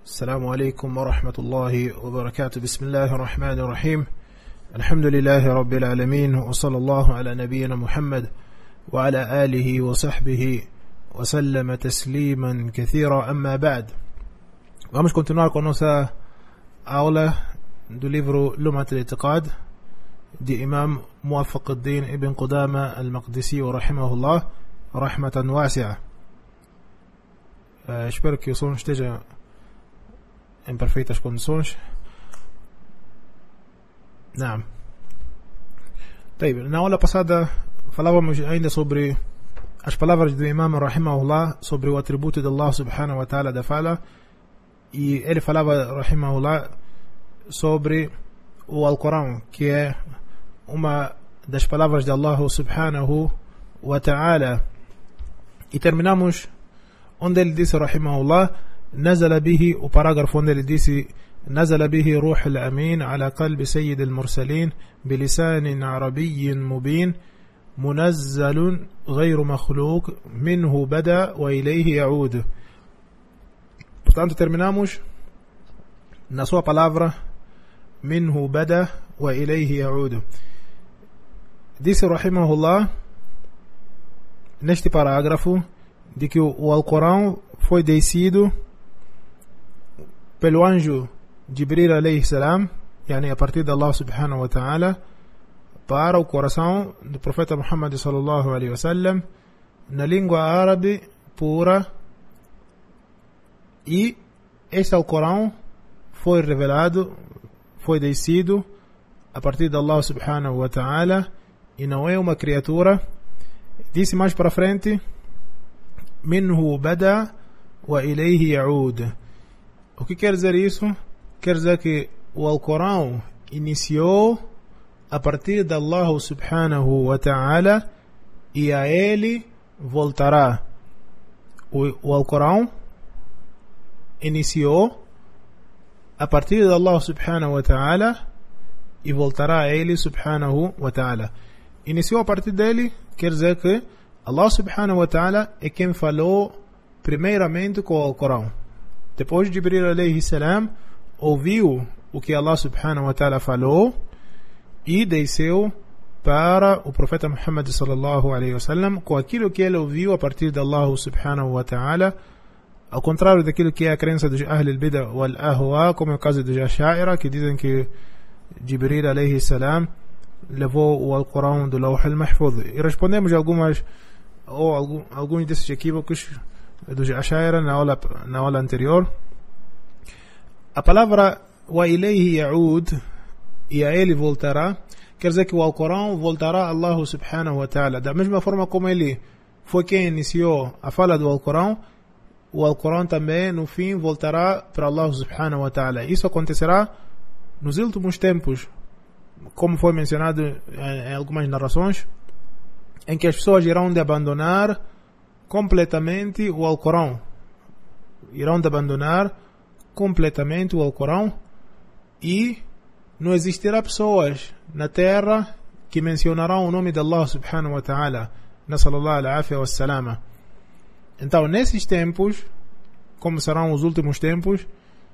السلام عليكم ورحمة الله وبركاته. بسم الله الرحمن الرحيم. الحمد لله رب العالمين، وصلى الله على نبينا محمد وعلى آله وصحبه وسلم تسليما كثيرا. أما بعد, vamos continuar com a nossa aula do livro Lumat al-I'tiqad de Imam Muwaffaq al-Din ibn Qudama al-Maqdisi rahimahullah rahmatan wasi'a. Espero que o som esteja em perfeitas condições. Não. Na aula passada falávamos ainda sobre as palavras do Imam rahimahullah sobre o atributo de Allah subhanahu wa ta'ala da fala, e ele falava rahimahullah sobre o Alcorão, que é uma das palavras de Allah subhanahu wa ta'ala, e terminamos onde ele disse rahimahullah نزل به, o parágrafo onde ele disse نزل به روح الأمين على قلب سيد المرسلين بلسان عربي مبين منزل غير مخلوق منه بدأ وإليه يعود. Portanto, terminamos na sua palavra منه بدأ وإليه يعود. Disse rahimahullah neste parágrafo de que o Alcorão foi descido pelo anjo Jibril alayhi salam, yani a partir de Allah subhanahu wa ta'ala, para o coração do profeta Muhammad sallallahu alayhi wa sallam na língua árabe pura, e este Alcorão foi revelado, foi descido a partir de Allah subhanahu wa ta'ala, e não é uma criatura. Disse mais para frente minhu bada wa ilayhi ya'ud. O que quer dizer isso? Quer dizer que o Alcorão iniciou a partir de Allah subhanahu wa ta'ala e a ele voltará. O Alcorão iniciou a partir de Allah subhanahu wa ta'ala e voltará a ele subhanahu wa ta'ala. Iniciou a partir dele, quer dizer que Allah subhanahu wa ta'ala é quem falou primeiramente com o Alcorão. Depois Jibril alayhi salam ouviu o que Allah subhanahu wa ta'ala falou e desceu para o profeta Muhammad sallallahu alayhi wa sallam com aquilo que ele ouviu a partir de Allah subhanahu wa ta'ala, ao contrário daquilo que é a crença dos Ahl al-Bid'ah wal-Ahwa, como é o caso dos Ash'a'ira, que dizem que Jibril alayhi salam levou o Alcorão do Lawh al-Mahfuz. E respondemos alguns desses equívocos dos Ash'a'ira na aula anterior. A palavra wa ilayhi ya'ud, e a ele voltará, quer dizer que o Alcorão voltará a Allah subhanahu wa ta'ala. Da mesma forma como ele foi quem iniciou a fala do Alcorão, o Alcorão também no fim voltará para Allah subhanahu wa ta'ala. Isso acontecerá nos últimos tempos, como foi mencionado em algumas narrações, em que as pessoas irão de abandonar completamente o Alcorão. Irão de abandonar completamente o Alcorão, e não existirá pessoas na terra que mencionarão o nome de Allah subhanahu wa ta'ala. Nasallallahu al-afia wa salama. Então, nesses tempos, como serão os últimos tempos,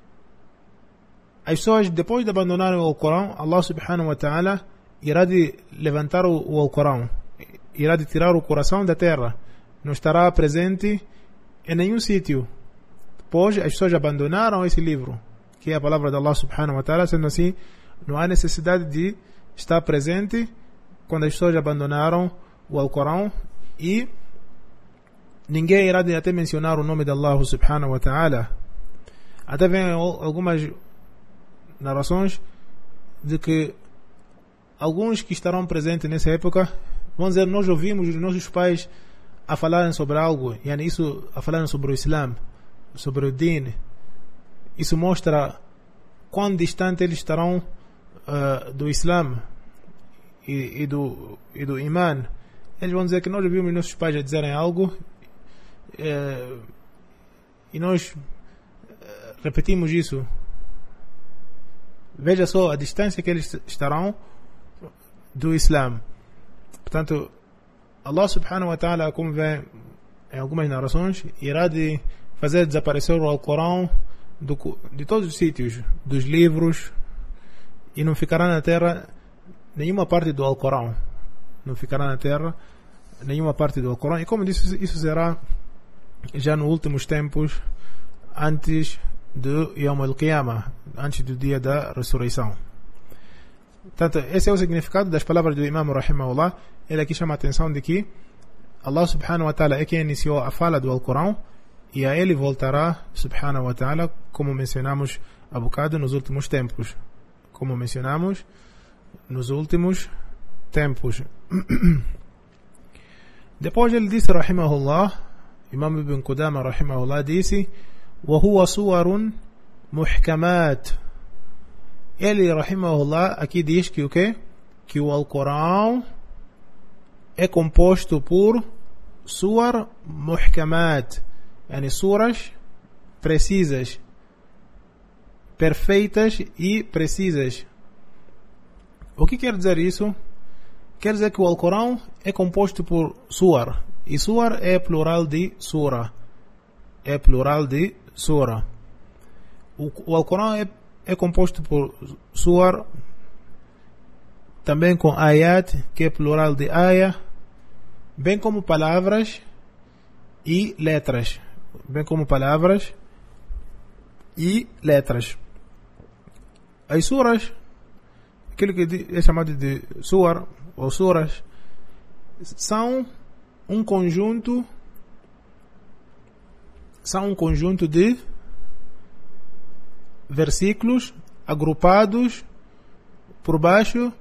as pessoas, depois de abandonarem o Alcorão, Allah subhanahu wa ta'ala irá de levantar o Alcorão, irá de tirar o coração da terra, não estará presente em nenhum sítio, pois as pessoas abandonaram esse livro, que é a palavra de Allah subhanahu wa ta'ala. Sendo assim, não há necessidade de estar presente quando as pessoas abandonaram o Alcorão, e ninguém irá de até mencionar o nome de Allah subhanahu wa ta'ala. Até vem algumas narrações de que alguns que estarão presentes nessa época vão dizer: nós ouvimos os nossos pais a falarem sobre algo, yani isso, a falarem sobre o Islã, sobre o Din. Isso mostra quão distante eles estarão do Islã e do Iman. Eles vão dizer que nós ouvimos nossos pais a dizerem algo e nós repetimos isso. Veja só a distância que eles estarão do Islã. Portanto, Allah subhanahu wa ta'ala, como vem em algumas narrações, irá de fazer desaparecer o Alcorão de todos os sítios, dos livros, e não ficará na terra nenhuma parte do Alcorão. Não ficará na terra nenhuma parte do Alcorão. E como disse, isso será já nos últimos tempos, antes do Yawm al-Qiyamah, antes do dia da ressurreição. Portanto, esse é o significado das palavras do Imam Rahimahullah. Ele aqui chama a atenção de que Allah subhanahu wa ta'ala é quem iniciou a fala do Alcorão, e a ele voltará subhanahu wa ta'ala, como mencionamos há bocado, nos últimos tempos. Como mencionamos nos últimos tempos. Depois ele disse, rahimahullah, Imam Ibn Qudama rahimahullah disse, وَهُوَ صُوَرٌ مُحْكَمَاتٌ. Ele, rahimahullah, aqui diz que o quê? Que o Alcorão é composto por suar muhkamat, yani suras precisas, perfeitas e precisas. O que quer dizer isso? Quer dizer que o Alcorão é composto por suar, e suar é plural de sura. É plural de sura. O Alcorão é composto por suar, também com ayat, que é plural de aya, bem como palavras e letras. Bem como palavras e letras. As suras, aquilo que é chamado de suar ou suras, são um conjunto de versículos agrupados por baixo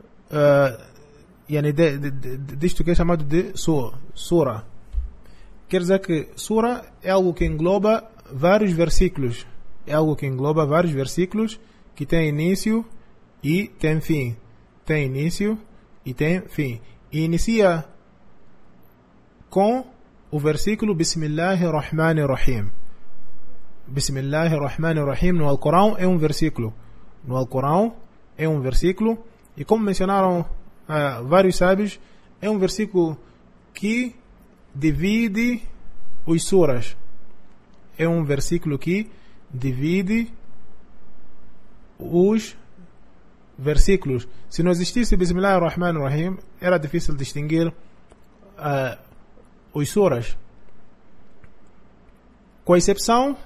disto que é chamado de sura. Quer dizer que sura é algo que engloba vários versículos. É algo que engloba vários versículos que tem início e tem fim. Tem início e tem fim. E inicia com o versículo Bismillahirrahmanirrahim. Bismillahirrahmanirrahim no Alcorão é um versículo. No Alcorão é um versículo. E como mencionaram vários sábios, é um versículo que divide os suras. É um versículo que divide os versículos. Se não existisse Bismillahirrahmanirrahim, era difícil distinguir os suras. Com a exceção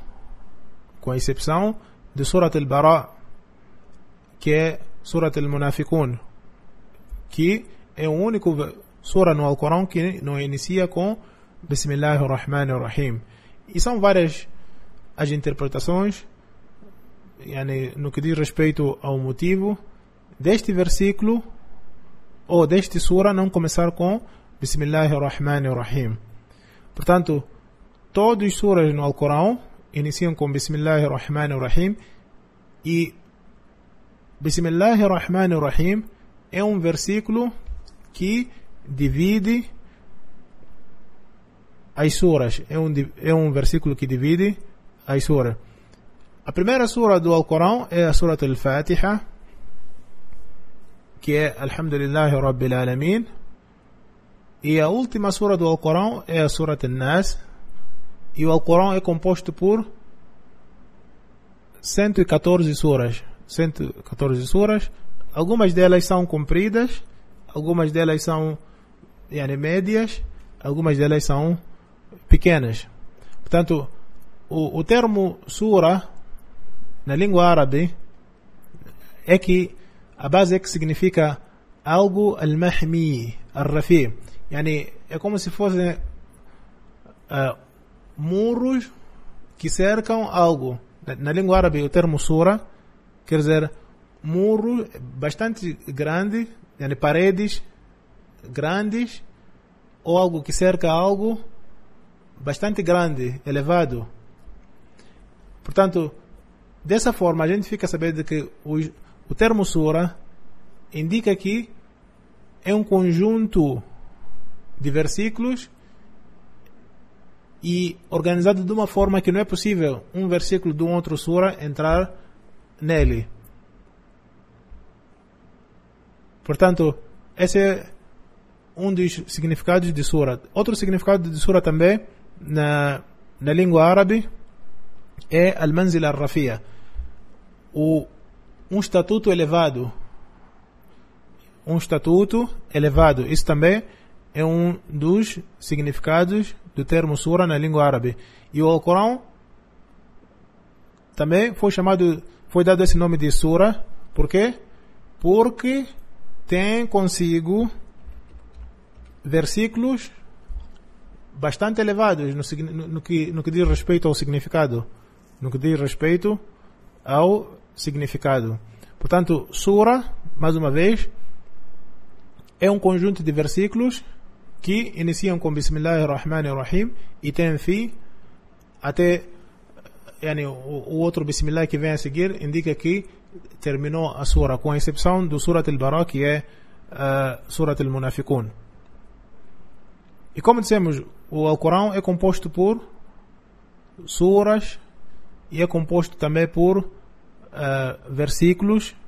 de Surat al-Bara, que é Surat al-Munafiqun, que é o único sura no Alcorão que não inicia com Bismillahirrahmanirrahim. E são várias as interpretações no que diz respeito ao motivo deste versículo ou deste sura não começar com Bismillahirrahmanirrahim. Portanto, todos os suras no Alcorão iniciam com Bismillahirrahmanirrahim, e Bismillahirrahmanirrahim é um versículo que divide as suras. É um versículo que divide as suras. A primeira sura do Alcorão é a Surat al-Fatiha, que é Alhamdulillahi Rabbil Alamin. E a última sura do Alcorão é a Surat al-Nas. E o Alcorão é composto por 114 suras. 114 suras. Algumas delas são compridas, algumas delas são médias, algumas delas são pequenas. Portanto, o termo sura na língua árabe é que a base é que significa algo al-mahmi, al-rafi. É como se fossem muros que cercam algo. Na língua árabe o termo sura quer dizer muro bastante grande, paredes grandes, ou algo que cerca algo bastante grande, elevado. Portanto, dessa forma a gente fica sabendo de que o termo sura indica que é um conjunto de versículos e organizado de uma forma que não é possível um versículo de um outro sura entrar nele. Portanto, esse é um dos significados de sura. Outro significado de sura também na língua árabe é al-manzila ar-rafi'a, um estatuto elevado. Um estatuto elevado. Isso também é um dos significados do termo sura na língua árabe. E o Alcorão também foi dado esse nome de sura. Por quê? Porque tem consigo versículos bastante elevados no que diz respeito ao significado. No que diz respeito ao significado. Portanto, sura, mais uma vez, é um conjunto de versículos que iniciam com Bismillahirrahmanirrahim e tem fim até o outro Bismillah que vem a seguir indica que terminou a sura, com a exceção do Surat al-Bara, que é Surat al-Munafiqun. E como dissemos, o Alcorão é composto por suras e é composto também por versículos,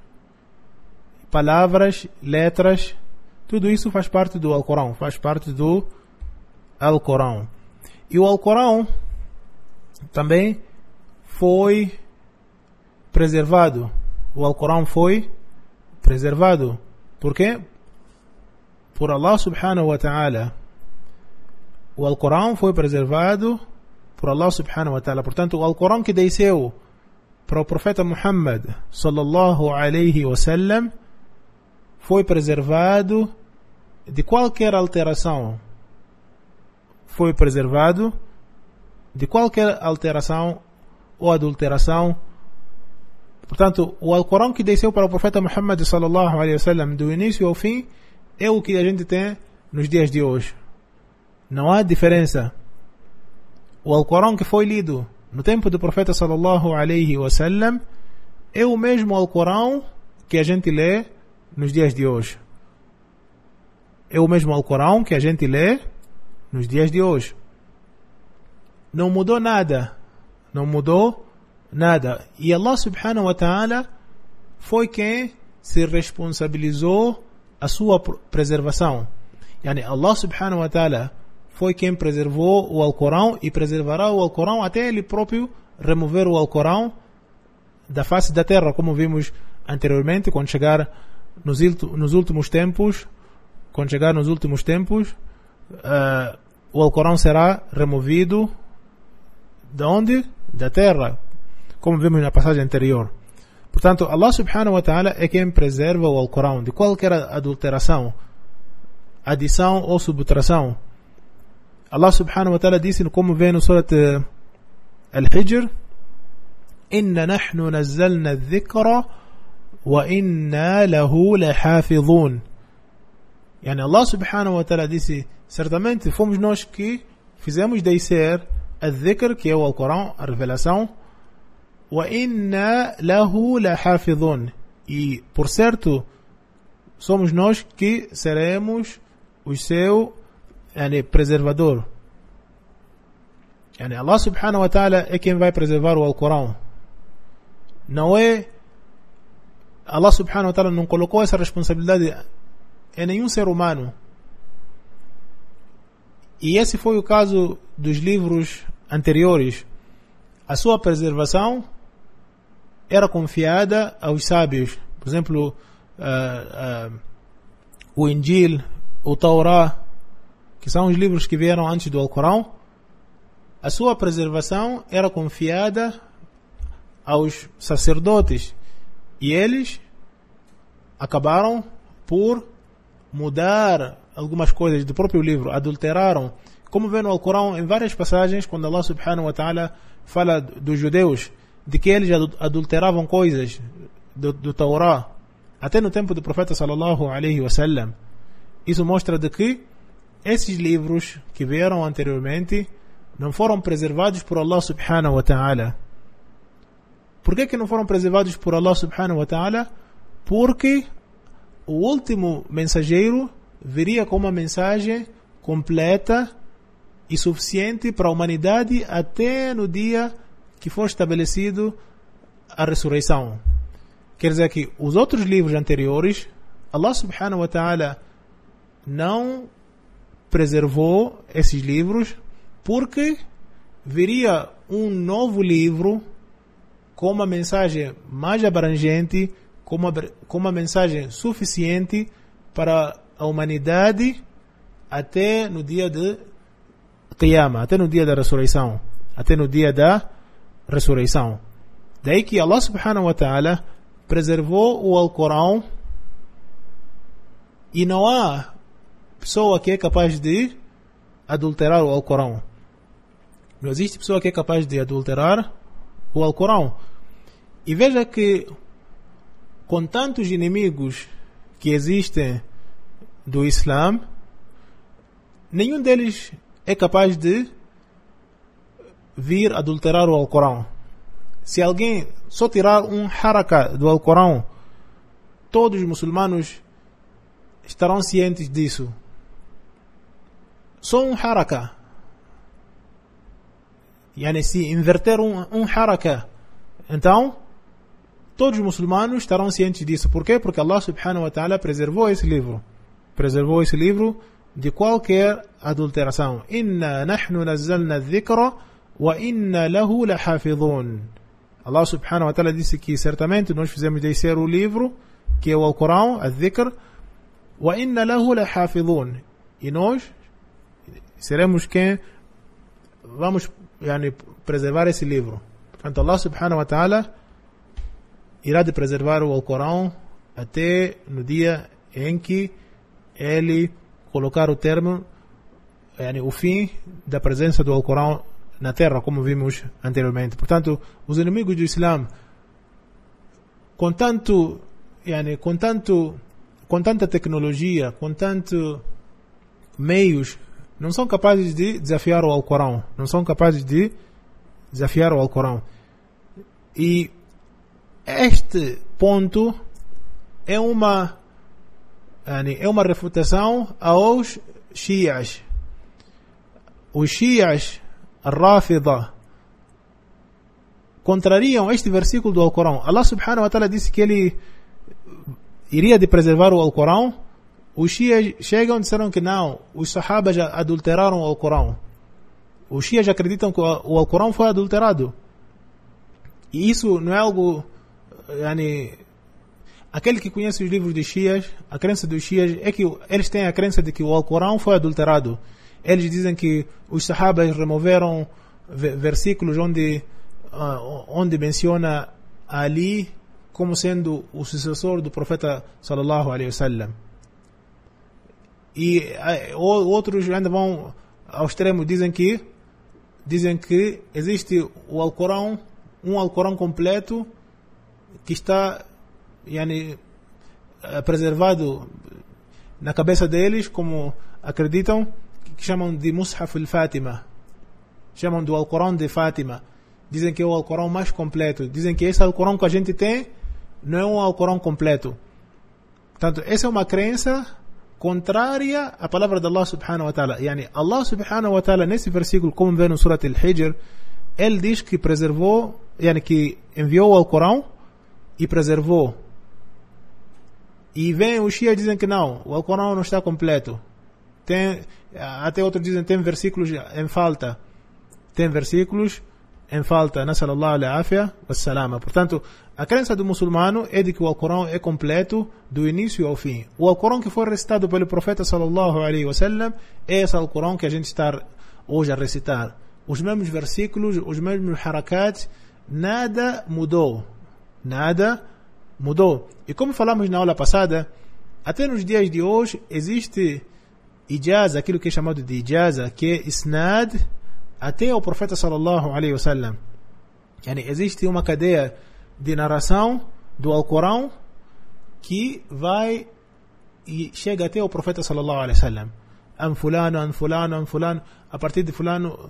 palavras, letras. Tudo isso faz parte do Alcorão, faz parte do Alcorão. E o Alcorão também foi preservado. O Alcorão foi preservado. Por quê? Por Allah subhanahu wa ta'ala. O Alcorão foi preservado por Allah subhanahu wa ta'ala. Portanto, o Alcorão que desceu para o profeta Muhammad sallallahu alaihi wasallam foi preservado de qualquer alteração. Foi preservado de qualquer alteração ou adulteração. Portanto, o Alcorão que desceu para o profeta Muhammad sallallahu alaihi wasallam do início ao fim é o que a gente tem nos dias de hoje. Não há diferença. O Alcorão que foi lido no tempo do profeta sallallahu alaihi wasallam é o mesmo Alcorão que a gente lê nos dias de hoje. É o mesmo Alcorão que a gente lê nos dias de hoje. Não mudou nada. Não mudou nada. E Allah subhanahu wa ta'ala foi quem se responsabilizou a sua preservação. Yani Allah subhanahu wa ta'ala foi quem preservou o Alcorão e preservará o Alcorão até ele próprio remover o Alcorão da face da terra, como vimos anteriormente, quando chegar nos últimos tempos. Quando chegar nos últimos tempos, o Alcorão será removido de onde? Da terra, como vimos na passagem anterior. Portanto, Allah subhanahu wa ta'ala é quem preserva o Alcorão de qualquer adulteração, adição ou subtração. Allah subhanahu wa ta'ala disse, como vem no Surat Al-Hijr: Inna nahnu nazzalna adh-dhikra wa inna lahu lahafidhun. Yani Allah subhanahu wa ta'ala disse, certamente fomos nós que fizemos descer al-dhikr, que é o Alcorão, a revelação, wa inna lahu lahafidhun, e por certo somos nós que seremos o seu preservador. Yani Allah subhanahu wa ta'ala é quem vai preservar o Alcorão. Não é Allah subhanahu wa ta'ala não colocou essa responsabilidade em nenhum ser humano. E esse foi o caso dos livros anteriores. A sua preservação era confiada aos sábios. Por exemplo, o Injil, o Taurá, que são os livros que vieram antes do Alcorão. A sua preservação era confiada aos sacerdotes. E eles acabaram por mudar algumas coisas do próprio livro, adulteraram. Como vê no Alcorão, em várias passagens, quando Allah subhanahu wa ta'ala fala dos judeus, de que eles adulteravam coisas do Taurá, até no tempo do profeta sallallahu alaihi wasallam. Isso mostra de que esses livros que vieram anteriormente não foram preservados por Allah subhanahu wa ta'ala. Por que não foram preservados por Allah subhanahu wa ta'ala? Porque o último mensageiro viria com uma mensagem completa e suficiente para a humanidade até no dia que for estabelecido a ressurreição. Quer dizer que os outros livros anteriores, Allah subhanahu wa ta'ala não preservou esses livros porque viria um novo livro com uma mensagem mais abrangente, com uma mensagem suficiente para a humanidade até no dia de Qiyamah, até no dia da ressurreição, até no dia da ressurreição. Daí que Allah subhanahu wa ta'ala preservou o Alcorão e não há pessoa que é capaz de adulterar o Alcorão. Não existe pessoa que é capaz de adulterar o Alcorão. E veja que com tantos inimigos que existem do Islã, nenhum deles é capaz de vir adulterar o Alcorão. Se alguém só tirar um haraka do Alcorão, todos os muçulmanos estarão cientes disso. Só um haraka. Yani, se inverter um haraka, então todos os muçulmanos estarão cientes disso. Por quê? Porque Allah subhanahu wa ta'ala preservou esse livro. Preservou esse livro de qualquer adulteração. Inna nahnu nazzalna dhikra wa inna lahu lahafidhun. Allah subhanahu wa ta'ala disse que certamente nós fizemos descer o livro, que é o Alcorão, a dhikr, wa inna lahu lahafidhun. E nós seremos quem vamos preservar esse livro. Portanto, Allah subhanahu wa ta'ala irá de preservar o Alcorão até no dia em que ele colocar o termo, o fim da presença do Alcorão na terra, como vimos anteriormente. Portanto, os inimigos do Islã, com tanta tecnologia, com tantos meios, não são capazes de desafiar o Alcorão. Não são capazes de desafiar o Alcorão. E este ponto é uma refutação aos Shias. Os Shias, a Rafida, contrariam este versículo do Alcorão. Allah subhanahu wa ta'ala disse que ele iria de preservar o Alcorão. Os Shias chegam e disseram que não, os Sahaba já adulteraram o Alcorão. Os Shias acreditam que o Alcorão foi adulterado. E isso não é algo... aquele que conhece os livros de Shias, a crença dos Shias é que eles têm a crença de que o Alcorão foi adulterado. Eles dizem que os Sahabas removeram versículos onde menciona Ali como sendo o sucessor do profeta sallallahu alaihi wasallam. E outros ainda vão ao extremo, dizem que existe o Alcorão, um Alcorão completo que está preservado na cabeça deles, como acreditam, que chamam de Mushaf al-Fátima, chamam do Alcorão de Fátima. Dizem que é o Alcorão mais completo. Dizem que esse Alcorão que a gente tem não é um Alcorão completo. Portanto, essa é uma crença contrária à palavra de Allah subhanahu wa ta'ala. Allah subhanahu wa ta'ala, nesse versículo, como vê no Surat al-Hijr, ele diz que preservou, que enviou o Alcorão e preservou. E vem os Shia dizem que não, o Alcorão não está completo. Até outros dizem que tem versículos em falta. Tem versículos em falta. Nasallallahu al-afia wassalama. Portanto, a crença do muçulmano é de que o Alcorão é completo do início ao fim. O Alcorão que foi recitado pelo profeta sallallahu alaihi wasallam é esse Alcorão que a gente está hoje a recitar. Os mesmos versículos, os mesmos harakat, nada mudou. Nada mudou. E como falamos na aula passada, até nos dias de hoje existe ijaza, aquilo que é chamado de ijaza, que é isnad até o profeta sallallahu alaihi wasallam. Existe uma cadeia de narração do Alcorão que vai e chega até o profeta sallallahu alaihi wasallam. An fulano, a partir de fulano,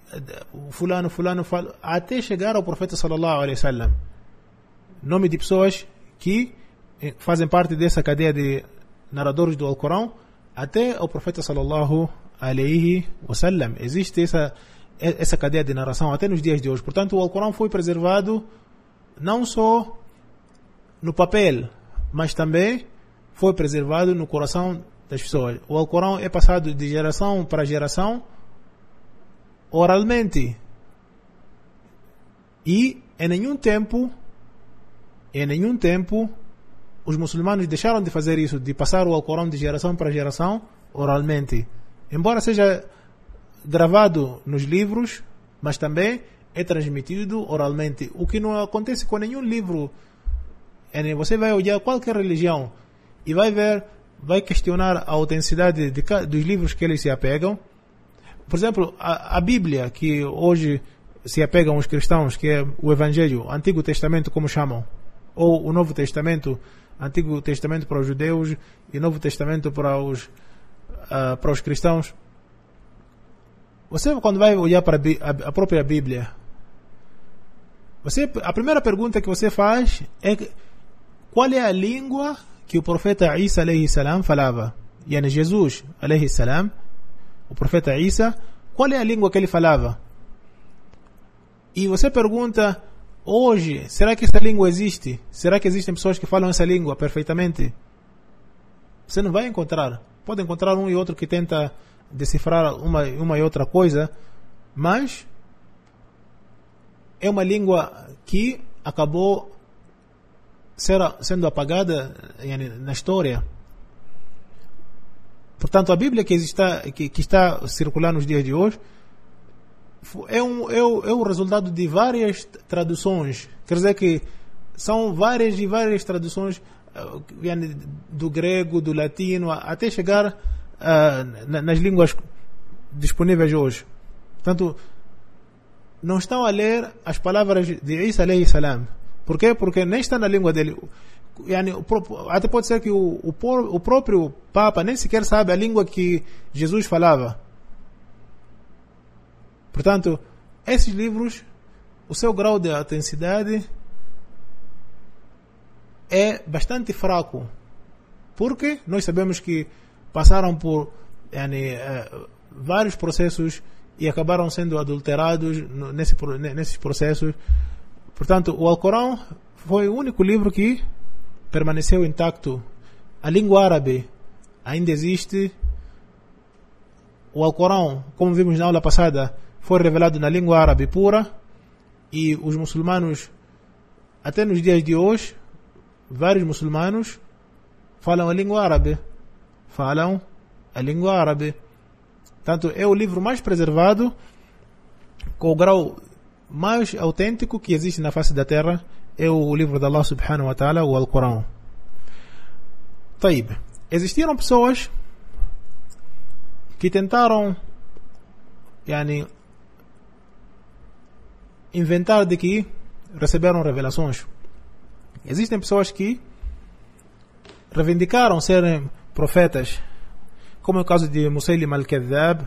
até chegar ao profeta sallallahu alaihi wasallam. Nome de pessoas que fazem parte dessa cadeia de narradores do Alcorão até o profeta sallallahu alaihi wasallam. Existe essa cadeia de narração até nos dias de hoje. Portanto, o Alcorão foi preservado não só no papel, mas também foi preservado no coração das pessoas. O Alcorão é passado de geração para geração oralmente. E em nenhum tempo os muçulmanos deixaram de fazer isso, de passar o Alcorão de geração para geração oralmente. Embora seja gravado nos livros, mas também é transmitido oralmente. O que não acontece com nenhum livro. Você vai olhar qualquer religião e vai questionar a autenticidade dos livros que eles se apegam. Por exemplo, a Bíblia, que hoje se apegam os cristãos, que é o Evangelho, o Antigo Testamento, como chamam, ou o Novo Testamento, Antigo Testamento para os judeus e Novo Testamento para os cristãos. Você, quando vai olhar para a própria Bíblia, a primeira pergunta que você faz é qual é a língua que o profeta Isa alayhi salam falava. Yani Jesus alayhi salam, o profeta Isa, qual é a língua que ele falava? E você pergunta, hoje, será que essa língua existe? Será que existem pessoas que falam essa língua perfeitamente? Você não vai encontrar. Pode encontrar um e outro que tenta decifrar uma e outra coisa, mas é uma língua que acabou sendo apagada na história. Portanto, a Bíblia que está circulando nos dias de hoje é o resultado de várias traduções. Quer dizer que são várias e várias traduções do grego, do latino, até chegar nas línguas disponíveis hoje. Portanto, não estão a ler as palavras de Isa alayhi salam. Por quê? Porque nem está na língua dele. Até pode ser que o próprio Papa nem sequer sabe a língua que Jesus falava. Portanto, esses livros, o seu grau de autenticidade é bastante fraco. Porque nós sabemos que passaram por vários processos e acabaram sendo adulterados nesses processos. Portanto, o Alcorão foi o único livro que permaneceu intacto. A língua árabe ainda existe. O Alcorão, como vimos na aula passada, foi revelado na língua árabe pura, e os muçulmanos, até nos dias de hoje, vários muçulmanos falam a língua árabe. Portanto, é o livro mais preservado, com o grau mais autêntico que existe na face da terra, é o livro de Allah subhanahu wa ta'ala, o Alcorão. Taib. Existiram pessoas que tentaram inventar de que receberam revelações. Existem pessoas que reivindicaram serem profetas, como é o caso de Musaylim al-Kadhdhab,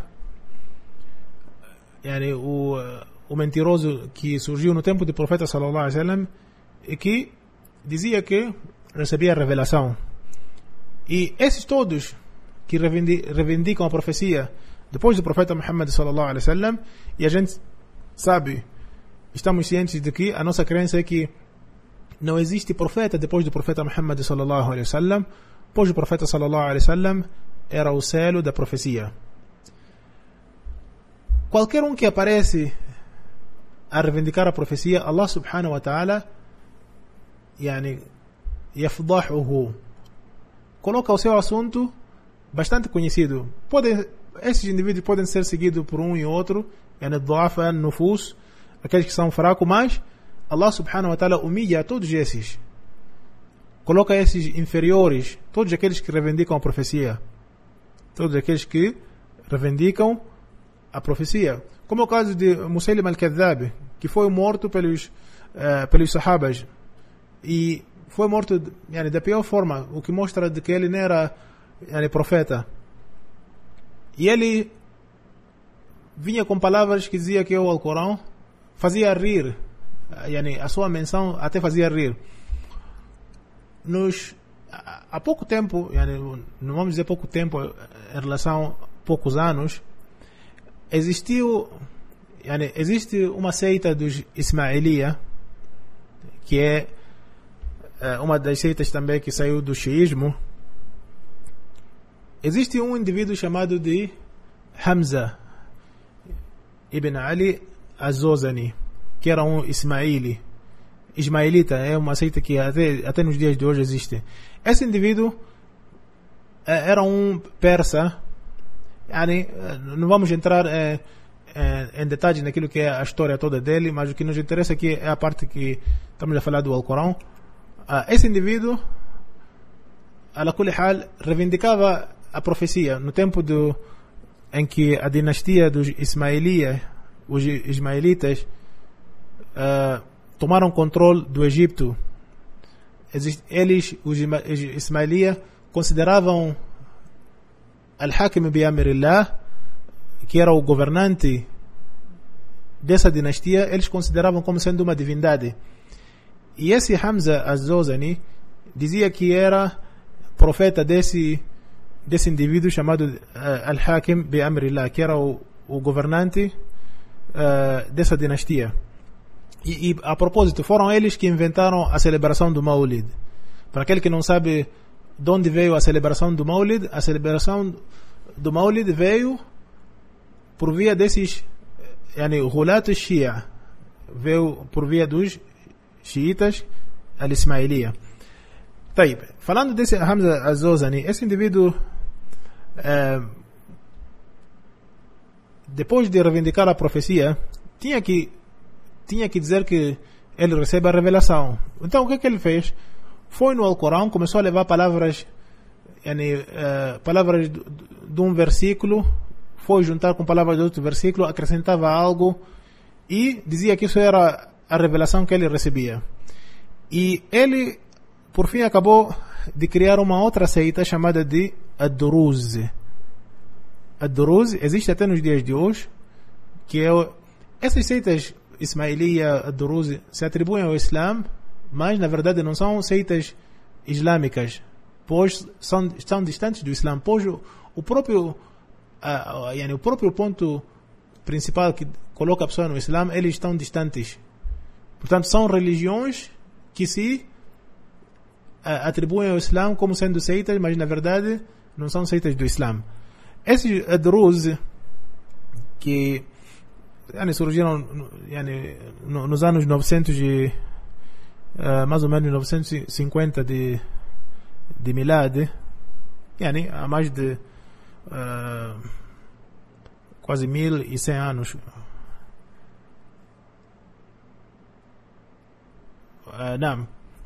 o mentiroso que surgiu no tempo do profeta sallallahu alaihi wasallam e que dizia que recebia revelação. E esses todos que reivindicam a profecia depois do profeta Muhammad sallallahu alaihi wasallam, e a gente sabe, estamos cientes de que a nossa crença é que não existe profeta depois do profeta Muhammad sallallahu alaihi wasallam, pois o profeta sallallahu alaihi wasallam era o selo da profecia. Qualquer um que aparece a reivindicar a profecia, Allah subhanahu wa ta'ala yafdahuhu, coloca o seu assunto bastante conhecido. Esses indivíduos podem ser seguidos por um e outro, du'afa, nufus, aqueles que são fracos, mas Allah subhanahu wa ta'ala humilha todos esses, coloca esses inferiores, todos aqueles que reivindicam a profecia, todos aqueles que reivindicam a profecia, como é o caso de Musaylim al-Kadhdhab, que foi morto pelos sahabas, e foi morto da pior forma, o que mostra de que ele não era profeta. E ele vinha com palavras que dizia que o Alcorão fazia rir, a sua menção até fazia rir. Há pouco tempo, não vamos dizer pouco tempo em relação a poucos anos, existe uma seita dos Ismailiya, que é uma das seitas também que saiu do xiismo. Existe um indivíduo chamado de Hamza ibn Ali az-Zozani. que era um ismaelita, é uma seita que até nos dias de hoje existe. Esse indivíduo era um persa. Não vamos entrar em detalhes naquilo que é a história toda dele, mas o que nos interessa aqui é a parte que estamos a falar do Alcorão. Esse indivíduo, ala kulli hal, reivindicava a profecia no tempo em que a dinastia dos os ismaelitas, tomaram controle do Egito. Eles, os ismaelitas, consideravam Al-Hakim bi Amrillah, que era o governante dessa dinastia, eles consideravam como sendo uma divindade. E esse Hamza Az-Zozani dizia que era profeta desse indivíduo chamado Al-Hakim bi Amrillah, que era o governante dessa dinastia. E a propósito, foram eles que inventaram a celebração do Maulid. Para aquele que não sabe de onde veio a celebração do Maulid, a celebração do Maulid veio por via desses Ghulat Shia, veio por via dos xiitas al-Ismailiya. Falando desse Hamza Az-Zozani, esse indivíduo, depois de reivindicar a profecia, tinha que dizer que ele recebe a revelação. Então o que ele fez? Foi no Alcorão, começou a levar palavras de um versículo, foi juntar com palavras de outro versículo, acrescentava algo e dizia que isso era a revelação que ele recebia. E ele, por fim, acabou de criar uma outra seita chamada de Ad-Duruz. Ad-Duruz existe até nos dias de hoje, que essas seitas Ismailiya, Ad-Duruz, se atribuem ao Islã, mas na verdade não são seitas islâmicas, pois estão distantes do Islã, pois o próprio ponto principal que coloca a pessoa no Islã, eles estão distantes. Portanto, são religiões que se atribuem ao Islã como sendo seitas, mas na verdade não são seitas do Islã. Esses Ad-Duruz, que surgiram nos anos 900 mais ou menos 950 de Milad, há mais de quase 1100 anos. No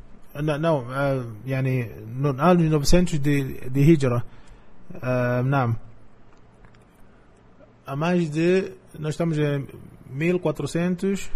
anos 900 de Hijra. Há mais de, nós estamos em 1447,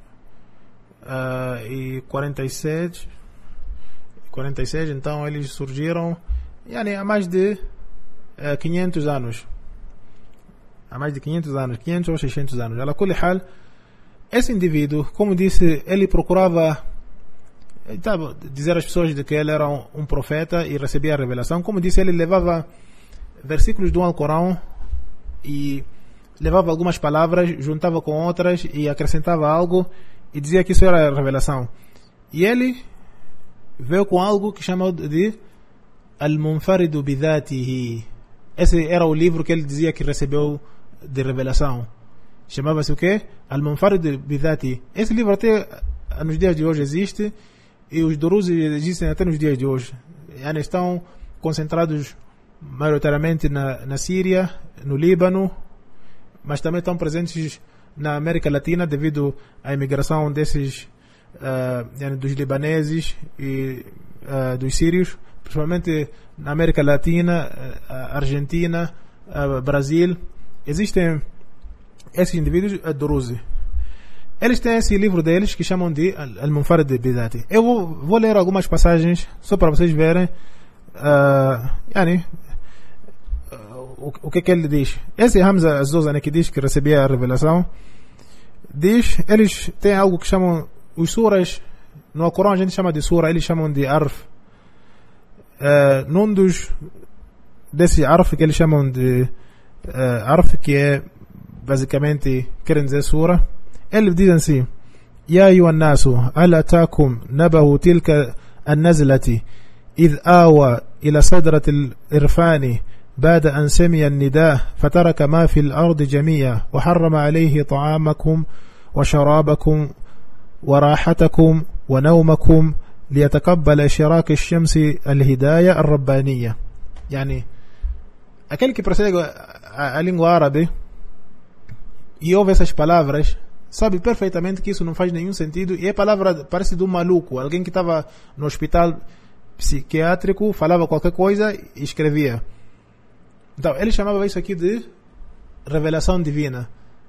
então eles surgiram há mais de 500 anos. Há mais de 500 anos, 500 ou 600 anos. Ala kulli hal, esse indivíduo, como disse, ele procurava dizer às pessoas de que ele era um profeta e recebia a revelação. Como disse, ele levava versículos do Alcorão e levava algumas palavras, juntava com outras e acrescentava algo e dizia que isso era a revelação. E ele veio com algo que chamou de Al-Munfaridu Bidhatihi. Esse era o livro que ele dizia que recebeu de revelação. Chamava-se o quê? Al-Munfaridu Bidhatihi. Esse livro até nos dias de hoje existe, e os Duruz existem até nos dias de hoje. Estão concentrados maioritariamente na Síria, no Líbano, mas também estão presentes na América Latina devido à imigração desses dos libaneses e dos sírios, principalmente na América Latina, Argentina, Brasil. Existem esses indivíduos Duruz. Eles têm esse livro deles que chamam de Al-Munfarid Bidhati. Eu vou ler algumas passagens só para vocês verem o que ele diz. Esse Hamza Az-Zozani que diz que recebia a revelação, diz, eles têm algo que chamam os suras, no Alcorão a gente chama de sura, eles chamam de arf. Num desse arf que eles chamam de arf, que é basicamente, querem dizer sura, ele diz assim: Ya ayyuhan nasu, hal atakum nabahu tilka an-nazlati idh awa ila sadrat al-irfani بعد أن سمع النداء فترك ما في الأرض جميعا وحرم عليه طعامكم وشرابكم وراحتكم ونومكم ليتقبل إشراق الشمس الهداية الربانية. يعني aquele que percebe a língua árabe e ouve essas palavras sabe perfeitamente que isso não faz nenhum sentido, e a palavra parece de um maluco, alguém que estava no hospital psiquiátrico, falava qualquer coisa e escrevia. Então ele chamava isso aqui de revelação divina.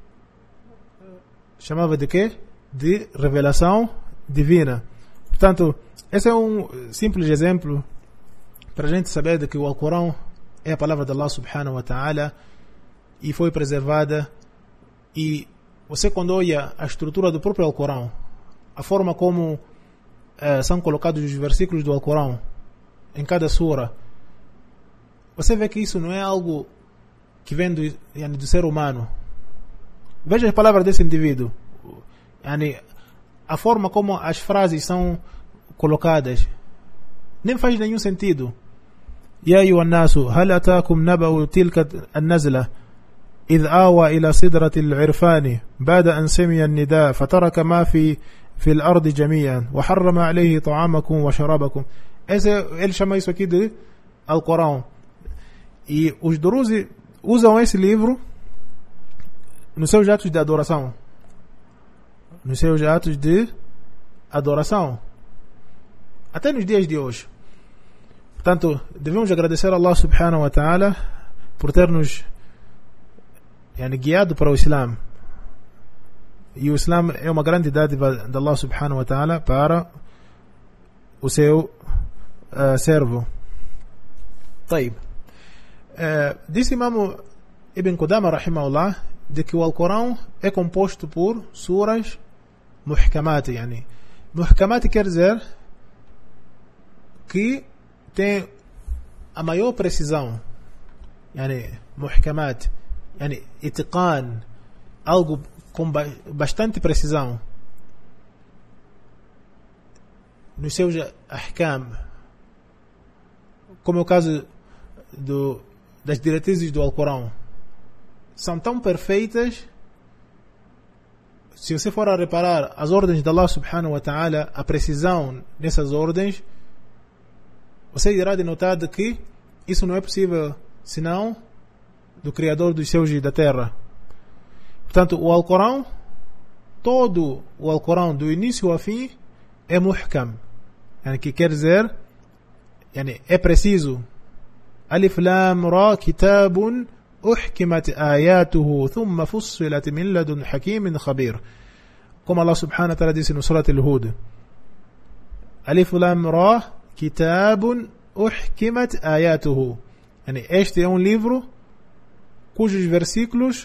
Chamava de quê? De revelação divina. Portanto, esse é um simples exemplo para a gente saber de que o Alcorão é a palavra de Allah subhanahu wa ta'ala e foi preservada. E você, quando olha a estrutura do próprio Alcorão, a forma como são colocados os versículos do Alcorão em cada sura, você vê que isso não é algo que vem do ser humano. Veja as palavras desse indivíduo, a forma como as frases são colocadas nem faz nenhum sentido. يا أيها الناس هل أتاكم نبأ تلك النزلة إذ آوى إلى صدرة العرفان بعد أن سمع النداء فترك ما في الأرض جميعا وحرم عليه طعامكم وشرابكم. Ele chama isso aqui de Alcorão. E os Druzi usam esse livro nos seus atos de adoração. Nos seus atos de adoração. Até nos dias de hoje. Portanto, devemos agradecer a Allah subhanahu wa ta'ala por ter nos guiado para o Islã. E o Islã é uma grande dádiva de Allah subhanahu wa ta'ala para o seu servo. طيب. Disse Imam Ibn Qudama rahimahullah de que o Alcorão é composto por suras muhkamat. Muhkamat quer dizer que tem a maior precisão. Muhkamat, itiqan, algo com bastante precisão nos seus ahkam, como é o caso das diretrizes do Alcorão. São tão perfeitas, se você for a reparar as ordens de Allah subhanahu wa ta'ala, a precisão nessas ordens, você irá de notar de que isso não é possível senão do Criador dos céus e da terra. Portanto, o Alcorão, todo o Alcorão, do início ao fim, é muhkam. Que quer dizer, é preciso. Alif Lam Ra Kitabun Uhkimat Ayatuhu Thumma Fussilat Min Ladun Hakimin Khabir. Como Allah subhanahu wa ta'ala disse no Surat Al-Hud. Alif Lam Ra Kitabun Uhkimat Ayatuhu. Este é um livro cujos versículos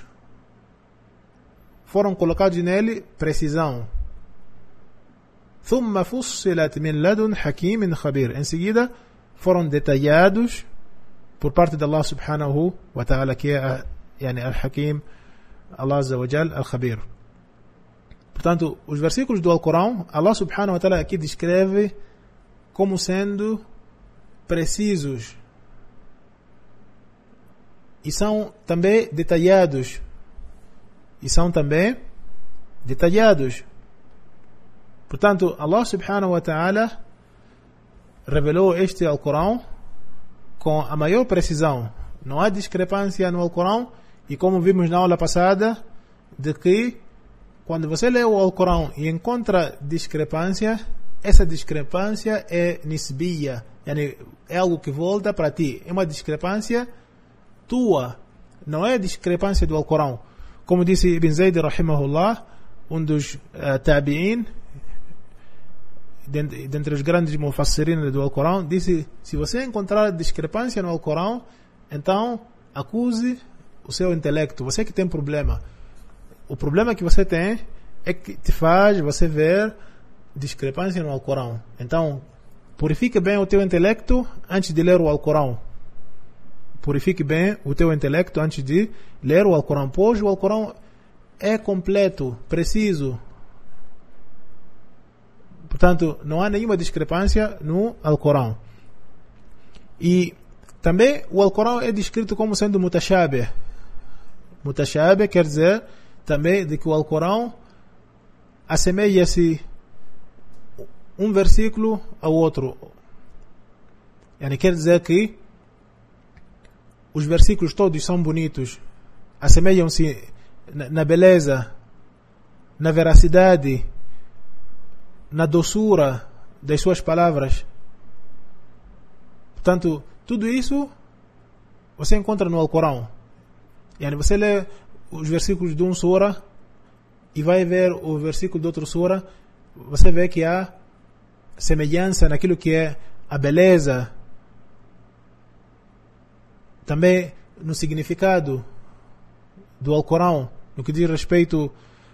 foram colocados nele precisão. Thumma fussilat min ladun hakimin khabir. Em seguida foram detalhados por parte de Allah subhanahu wa ta'ala, que é al-Hakim, Allah azza wa jal, al-Khabir. Portanto, os versículos do Alcorão, Allah subhanahu wa ta'ala aqui descreve como sendo precisos e são também detalhados. Portanto, Allah subhanahu wa ta'ala revelou este Alcorão com a maior precisão. Não há discrepância no Alcorão, e como vimos na aula passada, de que quando você lê o Alcorão e encontra discrepância, essa discrepância é nisbiya, é algo que volta para ti, é uma discrepância tua, não é discrepância do Alcorão. Como disse Ibn Zayd rahimahullah, um dos tabi'in, dentre os grandes mufassirin do Alcorão, disse: se você encontrar discrepância no Alcorão, então acuse o seu intelecto, você que tem problema. O problema que você tem é que te faz você ver discrepância no Alcorão. Então, purifique bem o teu intelecto antes de ler o Alcorão. Purifique bem o teu intelecto antes de ler o Alcorão, pois o Alcorão é completo, preciso. Portanto, não há nenhuma discrepância no Alcorão. E também o Alcorão é descrito como sendo mutashabih. Mutashabih quer dizer também de que o Alcorão assemelha-se um versículo ao outro. Quer dizer que os versículos todos são bonitos, assemelham-se na beleza, na veracidade, na doçura das suas palavras. Portanto, tudo isso você encontra no Alcorão. Você lê os versículos de um sura e vai ver o versículo de outro sura, você vê que há semelhança naquilo que é a beleza, também no significado do Alcorão, no que diz respeito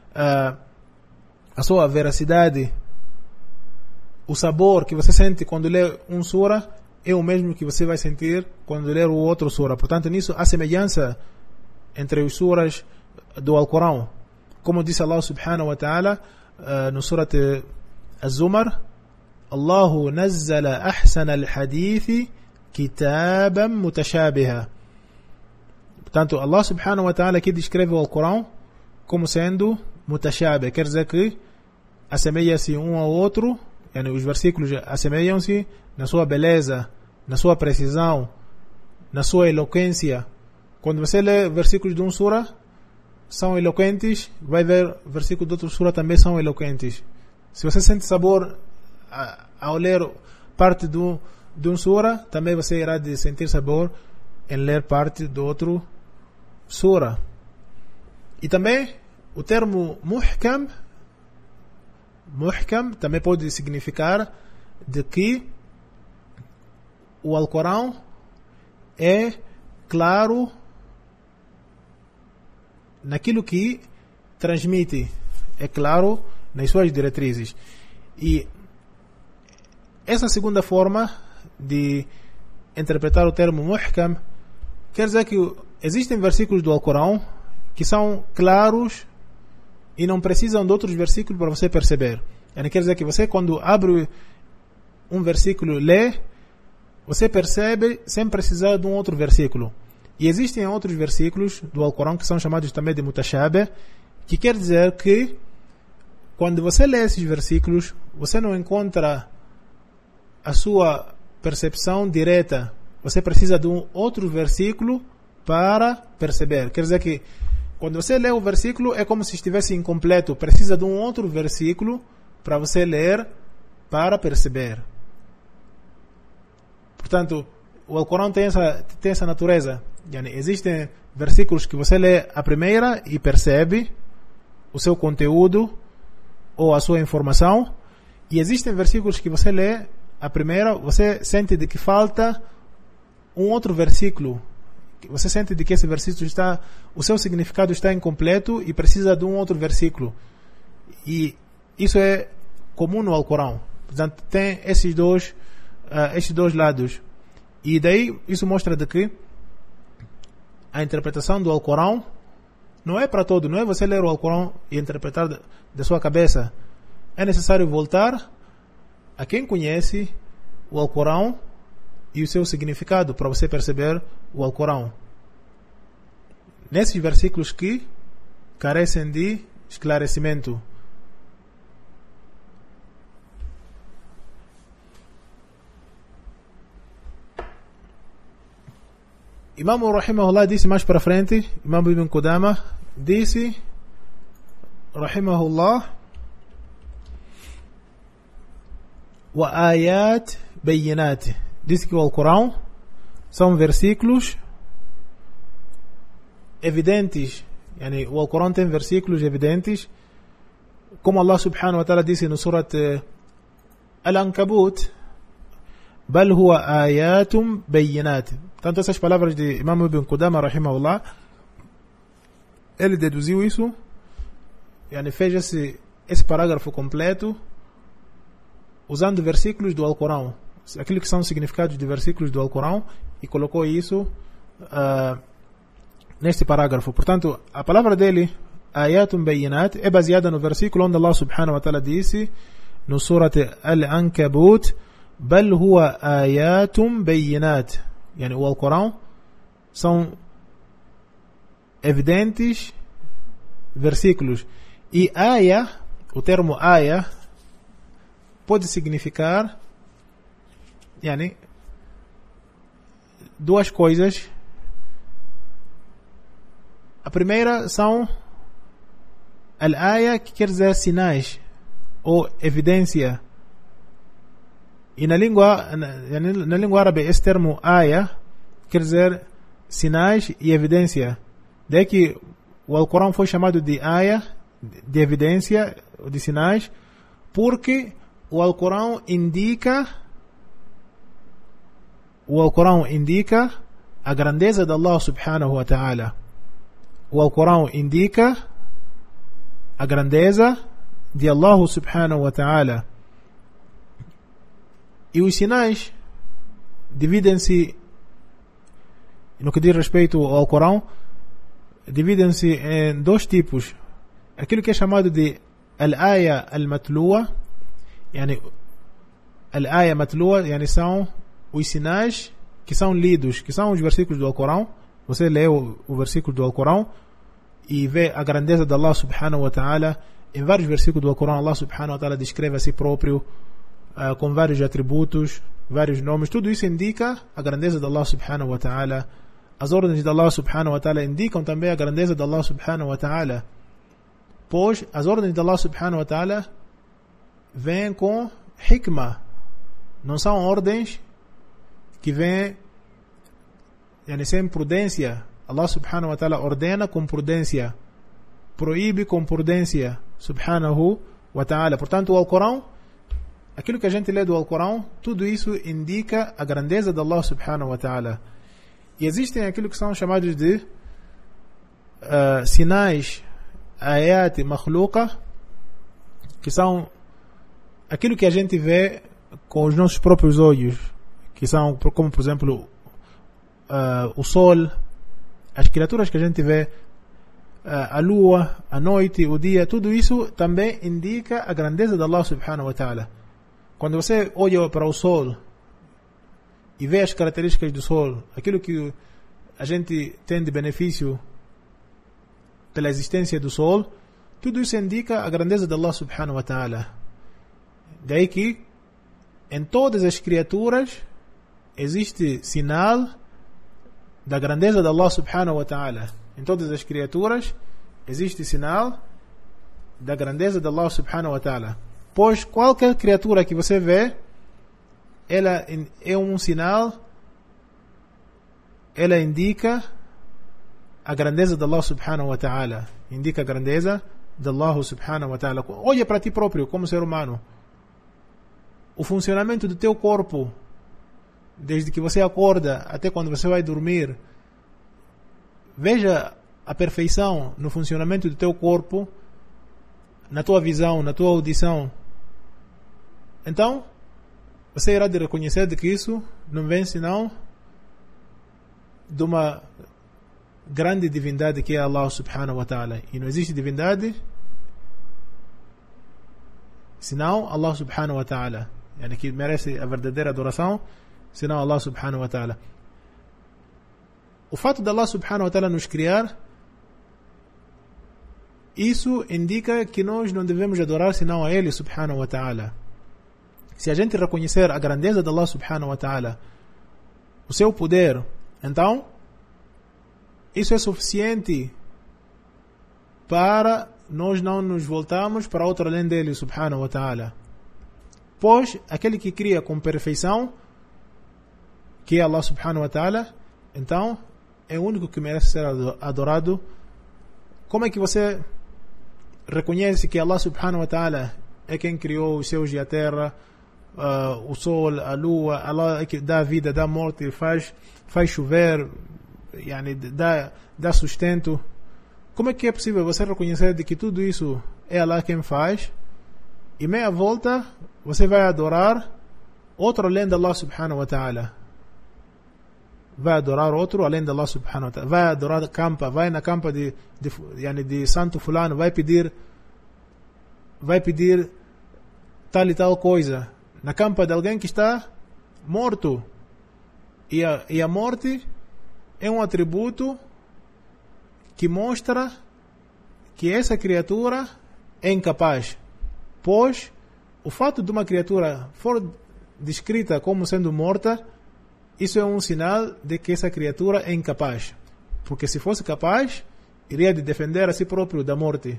à sua veracidade. O sabor que você sente quando lê um sura é o mesmo que você vai sentir quando ler o outro sura. Portanto, nisso há semelhança entre os suras do Alcorão. Como disse Allah subhanahu wa ta'ala no surat Az-Zumar, Allahu nazzala ahsana al-hadithi kitaban mutashabiha. Portanto, Allah subhanahu wa ta'ala aqui descreve o Alcorão como sendo mutashabih, quer dizer que assemelha-se um ao outro, os versículos assemelham-se na sua beleza, na sua precisão, na sua eloquência. Quando você lê versículos de um sura, são eloquentes, vai ver versículos de outro sura também são eloquentes. Se você sente sabor ao ler parte de um sura, também você irá de sentir sabor em ler parte do outro sura. E também o termo muhkam também pode significar de que o Alcorão é claro naquilo que transmite, é claro nas suas diretrizes. E essa segunda forma de interpretar o termo muhkam quer dizer que existem versículos do Alcorão que são claros e não precisam de outros versículos para você perceber. Quer dizer que você, quando abre um versículo, lê, você percebe sem precisar de um outro versículo. E existem outros versículos do Alcorão que são chamados também de mutashabih, que quer dizer que quando você lê esses versículos, você não encontra a sua percepção direta. Você precisa de um outro versículo para perceber. Quer dizer que quando você lê o versículo é como se estivesse incompleto. Precisa de um outro versículo para você ler, para perceber. Portanto, o Alcorão tem essa natureza. Existem versículos que você lê a primeira e percebe o seu conteúdo ou a sua informação. E existem versículos que você lê a primeira, você sente de que falta um outro versículo. Você sente de que esse versículo o seu significado está incompleto e precisa de um outro versículo. E isso é comum no Alcorão. Portanto, tem estes dois lados. E daí isso mostra de que a interpretação do Alcorão não é para todo. Não é você ler o Alcorão e interpretar da sua cabeça. É necessário voltar a quem conhece o Alcorão e o seu significado para você perceber o Alcorão. Nesses versículos que carecem de esclarecimento. Imam Rahimahullah disse mais para frente, Imam Ibn Qudama disse, Rahimahullah, wa ayat bayinat, disse que o Alcorão são versículos evidentes. O Alcorão tem versículos evidentes, como Allah subhanahu wa ta'ala disse no surat Al-Ankabut, bal huwa ayatum bayinat. Tanto essas palavras de Imam Ibn Qudama rahimahullah, ele deduziu isso, fez esse parágrafo completo usando versículos do Alcorão, aquilo que são os significados de versículos do Alcorão, e colocou isso neste parágrafo. Portanto, a palavra dele, ayatum bayinat, é baseada no versículo onde Allah subhanahu wa ta'ala disse no surat Al-Ankabut, bal huwa ayatum bayinat. O Alcorão são evidentes versículos. E aya, o termo aya, pode significar duas coisas. A primeira são al-aya, que quer dizer sinais ou evidência. E na língua árabe esse termo aya quer dizer sinais e evidência. Daí que o Alcorão foi chamado de aya, de evidência, de sinais, porque o Alcorão indica a grandeza de Allah subhanahu wa ta'ala. O Alcorão indica a grandeza de Allah subhanahu wa ta'ala. E os sinais dividem-se, no que diz respeito ao Alcorão, dividem-se em dois tipos. Aquilo que é chamado de al-aya al-matlua, al-aya matlua, são os sinais que são lidos, que são os versículos do Alcorão. Você lê o versículo do Alcorão e vê a grandeza de Allah subhanahu wa ta'ala. Em vários versículos do Alcorão, Allah subhanahu wa ta'ala descreve a si próprio com vários atributos, vários nomes. Tudo isso indica a grandeza de Allah subhanahu wa ta'ala. As ordens de Allah subhanahu wa ta'ala indicam também a grandeza de Allah subhanahu wa ta'ala, pois as ordens de Allah subhanahu wa ta'ala vêm com hikmah. Não são ordens que vêm sem prudência. Allah subhanahu wa ta'ala ordena com prudência, proíbe com prudência, subhanahu wa ta'ala. Portanto, o Alcorão, aquilo que a gente lê do Alcorão, tudo isso indica a grandeza de Allah subhanahu wa ta'ala. E existem aquilo que são chamados de sinais, ayat makhluqa, que são aquilo que a gente vê com os nossos próprios olhos, que são como, por exemplo, o sol, as criaturas que a gente vê, a lua, a noite, o dia. Tudo isso também indica a grandeza de Allah subhanahu wa ta'ala. Quando você olha para o sol e vê as características do sol, aquilo que a gente tem de benefício pela existência do sol, tudo isso indica a grandeza de Allah subhanahu wa ta'ala. Daí que em todas as criaturas existe sinal da grandeza de Allah subhanahu wa ta'ala. Em todas as criaturas existe sinal da grandeza de Allah subhanahu wa ta'ala. Pois qualquer criatura que você vê, ela é um sinal, ela indica a grandeza de Allah subhanahu wa ta'ala. Indica a grandeza de Allah subhanahu wa ta'ala. Olha para ti próprio como ser humano. O funcionamento do teu corpo, desde que você acorda até quando você vai dormir. Veja a perfeição no funcionamento do teu corpo, na tua visão, na tua audição. Então, você irá de reconhecer de que isso não vem senão de uma grande divindade que é Allah subhanahu wa ta'ala. E não existe divindade senão Allah subhanahu wa ta'ala, que merece a verdadeira adoração senão Allah subhanahu wa ta'ala. O fato de Allah subhanahu wa ta'ala nos criar, isso indica que nós não devemos adorar senão a Ele subhanahu wa ta'ala. Se a gente reconhecer a grandeza de Allah subhanahu wa ta'ala, o seu poder, então isso é suficiente para nós não nos voltarmos para outro além dele subhanahu wa ta'ala. Pois aquele que cria com perfeição, que é Allah subhanahu wa ta'ala, então é o único que merece ser adorado. Como é que você reconhece que Allah subhanahu wa ta'ala é quem criou os céus e a terra, o sol, a lua? Allah é que dá vida, dá morte, faz chover, dá sustento. Como é que é possível você reconhecer de que tudo isso é Allah quem faz, e meia volta você vai adorar outro além de Allah subhanahu wa ta'ala? Vai adorar outro além de Allah subhanahu wa ta'ala. Vai adorar campa, vai na campa de santo fulano, vai pedir tal e tal coisa na campa de alguém que está morto. E a morte é um atributo que mostra que essa criatura é incapaz, pois o fato de uma criatura for descrita como sendo morta, isso é um sinal de que essa criatura é incapaz. Porque se fosse capaz, iria defender a si próprio da morte.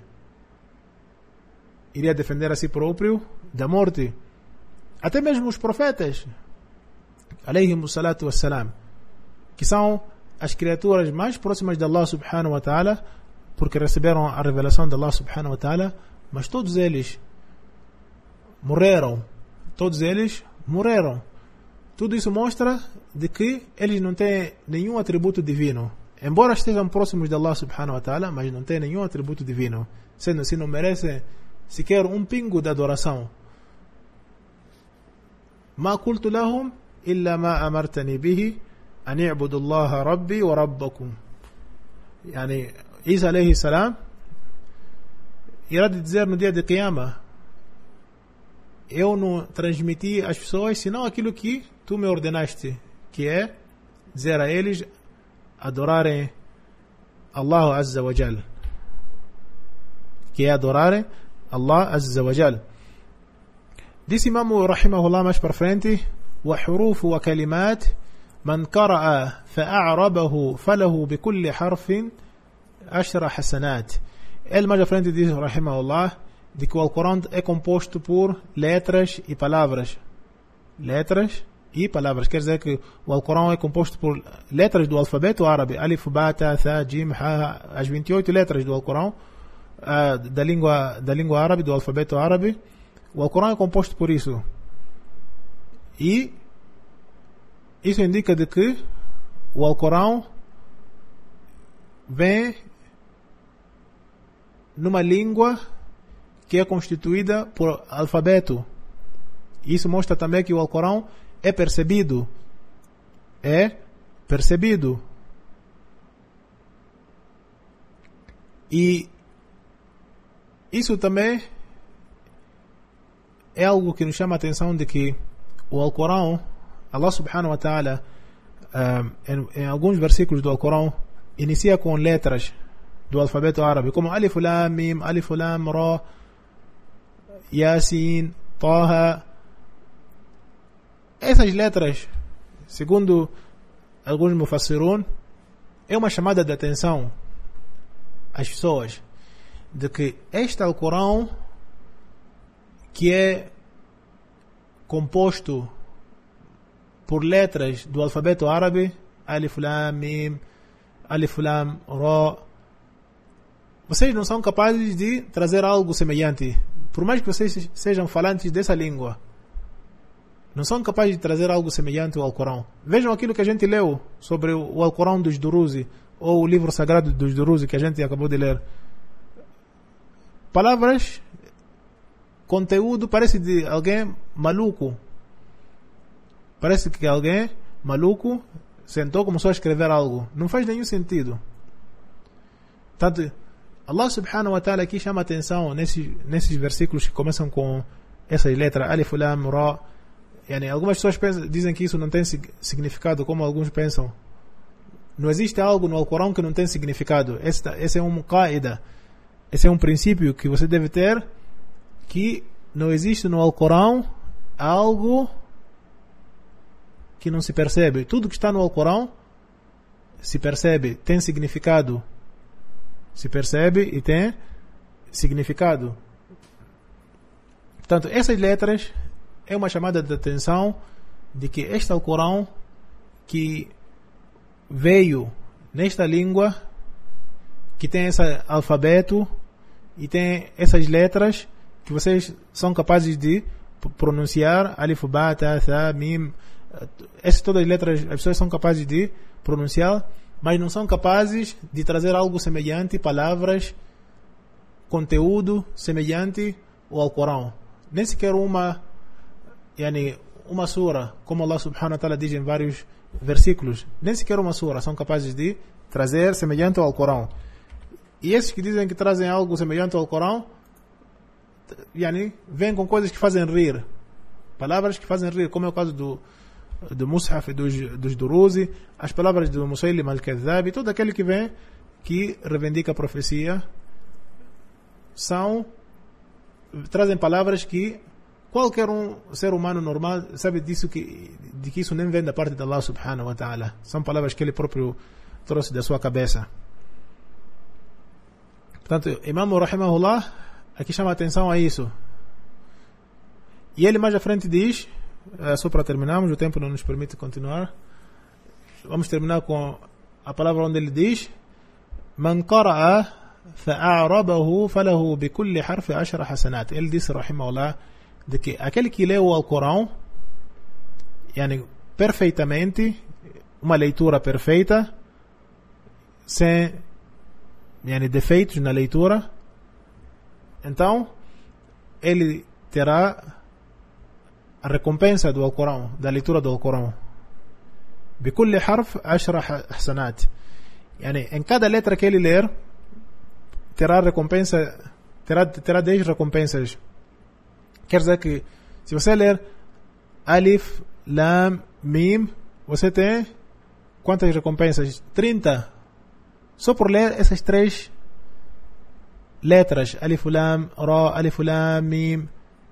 Iria defender a si próprio da morte. Até mesmo os profetas, alayhimus salatu wassalam, que são as criaturas mais próximas de Allah subhanahu wa ta'ala, porque receberam a revelação de Allah subhanahu wa ta'ala, mas todos eles morreram. Todos eles morreram. Tudo isso mostra de que eles não têm nenhum atributo divino. Embora estejam próximos de Allah subhanahu wa ta'ala, mas não têm nenhum atributo divino. Sendo assim, não merecem sequer um pingo de adoração. ما قلت لهم إلا ما أمرتني به أن يعبدوا الله ربي وربكم. يعني Isa alayhi salam irá dizer no dia de Qiyamah: eu não transmiti às pessoas senão aquilo que tu me ordenaste, que é dizer a eles adorarem Allah Azza wa Jal, que é adorarem Allah Azza wa Jal. Disse Imam rahimahullah mais para frente: وحروف وكلمات من قرأ فأعربه فله بكل حرف 10 حسنات. Ele mais à frente diz, rahimahullah, de que o Alcorão é composto por letras e palavras. Letras e palavras. Quer dizer que o Alcorão é composto por letras do alfabeto árabe. Alif, Ba, Ta, Tha, Jim, Ha, as 28 letras do Alcorão, da língua árabe, do alfabeto árabe. O Alcorão é composto por isso. E isso indica de que o Alcorão vem numa língua que é constituída por alfabeto. Isso mostra também que o Alcorão é percebido. É percebido. E isso também é algo que nos chama a atenção de que o Alcorão, Allah subhanahu wa ta'ala, em alguns versículos do Alcorão, inicia com letras do alfabeto árabe, como Alif Lam Mim, Alif Lam Ra, Yasin, Taha. Essas letras, segundo alguns mufassirun, é uma chamada de atenção às pessoas de que este Alcorão, que é composto por letras do alfabeto árabe, Alif Lam Mim, Alif Lam Ra, vocês não são capazes de trazer algo semelhante. Por mais que vocês sejam falantes dessa língua, não são capazes de trazer algo semelhante ao Alcorão. Vejam aquilo que a gente leu sobre o Alcorão dos Duruzi, ou o livro sagrado dos Duruzi que a gente acabou de ler. Palavras, conteúdo, parece de alguém maluco. Parece que alguém maluco sentou e começou a escrever algo. Não faz nenhum sentido. Tanto Allah subhanahu wa ta'ala aqui chama a atenção nesses versículos que começam com essas letras, Alif Lam Ra. Yani, algumas pessoas dizem que isso não tem significado, como alguns pensam. Não existe algo no Alcorão que não tem significado. Esse é um qaida. Esse é um princípio que você deve ter, que não existe no Alcorão algo que não se percebe. Tudo que está no Alcorão se percebe, tem significado. Se percebe e tem significado. Portanto, essas letras é uma chamada de atenção de que este Alcorão, que veio nesta língua, que tem esse alfabeto e tem essas letras que vocês são capazes de pronunciar, Alif, Ba, Ta, Tha, Mim, essas todas as letras as pessoas são capazes de pronunciar, mas não são capazes de trazer algo semelhante, palavras, conteúdo semelhante ao Alcorão. Nem sequer uma sura, como Allah subhanahu wa ta'ala diz em vários versículos, nem sequer uma sura são capazes de trazer semelhante ao Alcorão. E esses que dizem que trazem algo semelhante ao Alcorão, vêm com coisas que fazem rir, palavras que fazem rir, como é o caso do Mus'haf e dos Duruzi, as palavras do Musaylim al-Kadhdhab, todo aquele que vem que reivindica a profecia, trazem palavras que qualquer ser humano normal sabe de que isso nem vem da parte de Allah subhanahu wa ta'ala. São palavras que ele próprio trouxe da sua cabeça. Portanto, Imam Rahimahullah aqui chama a atenção a isso. E ele mais à frente diz, só para terminarmos, o tempo não nos permite continuar, vamos terminar com a palavra onde ele diz: Man qara'a fa'a'rabahu falahu bi kulli harfi 10 hasanat. Ele disse, Rahimahullah, de que aquele que leu o Alcorão, perfeitamente, uma leitura perfeita, sem defeitos na leitura, então ele terá a recompensa do Alcorão, da leitura do Alcorão. بكل حرف 10 حسنات. Em cada letra que ele ler, terá recompensa, terá 10 recompensas. Quer dizer que se você ler Alif, Lam, Mim, você tem quantas recompensas? 30. Só por ler essas 3 letras, Alif, Lam, Ra, Alif, Lam, Mim.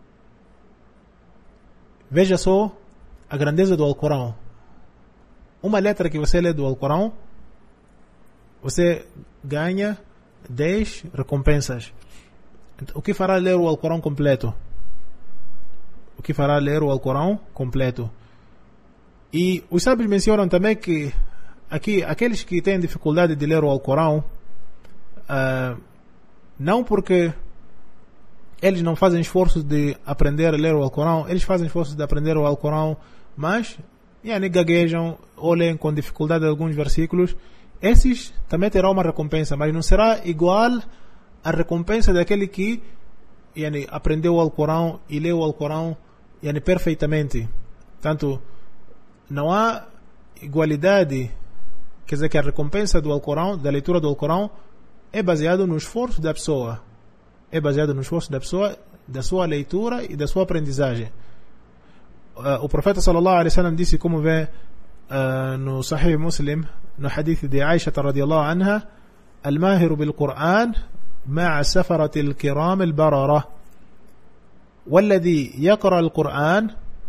Veja só a grandeza do Alcorão. Uma letra que você lê do Alcorão, você ganha 10 recompensas. O que fará ler o Alcorão completo? O que fará ler o Alcorão completo? E os sábios mencionam também que aqui, aqueles que têm dificuldade de ler o Alcorão, não porque eles não fazem esforços de aprender a ler o Alcorão, eles fazem esforços de aprender o Alcorão, mas gaguejam ou leem com dificuldade alguns versículos. Esses também terão uma recompensa, mas não será igual à recompensa daquele que aprendeu o Alcorão e leu o Alcorão perfeitamente. Portanto, não há igualdade. Quer dizer que a recompensa do Alcorão, da leitura do Alcorão, é baseado no esforço da pessoa. É baseado no esforço da pessoa, da sua leitura e da sua aprendizagem. O profeta sallallahu alaihi wasallam disse, como vê no Sahih Muslim, no hadith de Aisha radiyallahu anha: Al-mahiru bil-Qur'an ma'a safarati al-kiram al-barara والذي يقرأ القرآن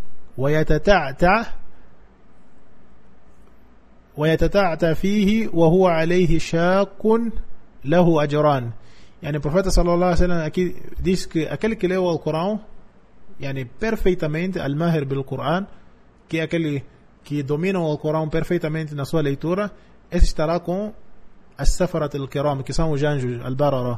ويتتعتع فيه وهو عليه شاق له أجران. O profeta sallallahu alaihi wasallam aqui diz que aquele que leu o Alcorão perfeitamente, al-mahir bil-Qur'an, que é aquele que domina o Alcorão perfeitamente na sua leitura, esse estará com as-safarat al-kiram, que são os anjos, al-barara.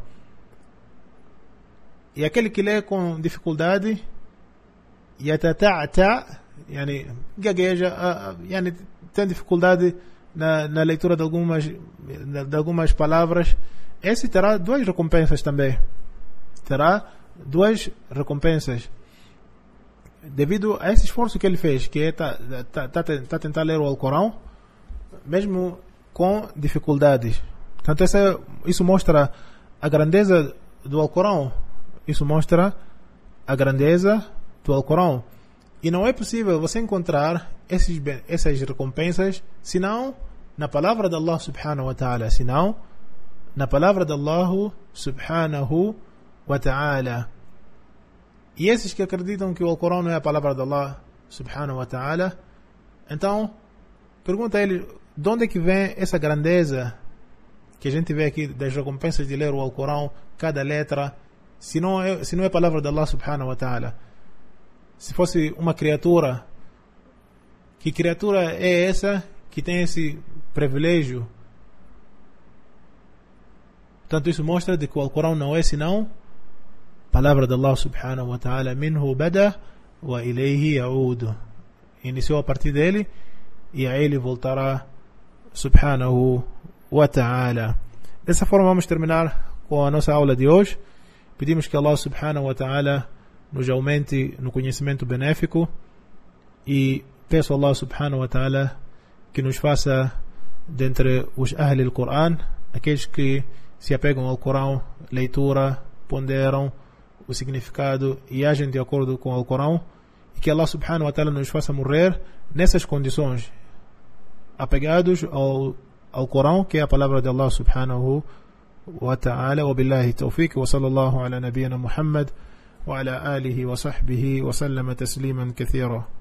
E aquele que lê com dificuldade, yatata'ta, gagueja, tem dificuldade na leitura de algumas palavras, esse terá 2 recompensas também. Terá 2 recompensas. Devido a esse esforço que ele fez, que está tentando ler o Alcorão, mesmo com dificuldades. Portanto, isso mostra a grandeza do Alcorão. Isso mostra a grandeza do Alcorão. E não é possível você encontrar essas recompensas senão na palavra de Allah subhanahu wa ta'ala. Senão na palavra de Allah subhanahu wa ta'ala. E esses que acreditam que o Alcorão não é a palavra de Allah subhanahu wa ta'ala, então pergunta a ele, de onde é que vem essa grandeza que a gente vê aqui das recompensas de ler o Alcorão, cada letra, se não é a palavra de Allah subhanahu wa ta'ala? Se fosse uma criatura, que criatura é essa que tem esse privilégio? Portanto, isso mostra de que o Alcorão não é senão palavra de Allah subhanahu wa ta'ala. Minhu bada wa ilayhi ya'ud. Iniciou a partir dele e a ele voltará subhanahu wa ta'ala. Dessa forma vamos terminar com a nossa aula de hoje. Pedimos que Allah subhanahu wa ta'ala nos aumente no conhecimento benéfico e peço a Allah subhanahu wa ta'ala que nos faça dentre os Ahl al-Quran, aqueles que se apegam ao Corão, leitura, ponderam o significado e agem de acordo com o Corão, e que Allah subhanahu wa ta'ala nos faça morrer nessas condições, apegados ao Corão, que é a palavra de Allah subhanahu wa ta'ala. Wa billahi tawfiq wa sallallahu ala nabiyyina Muhammad وعلى آله وصحبه وسلم تسليما كثيرا.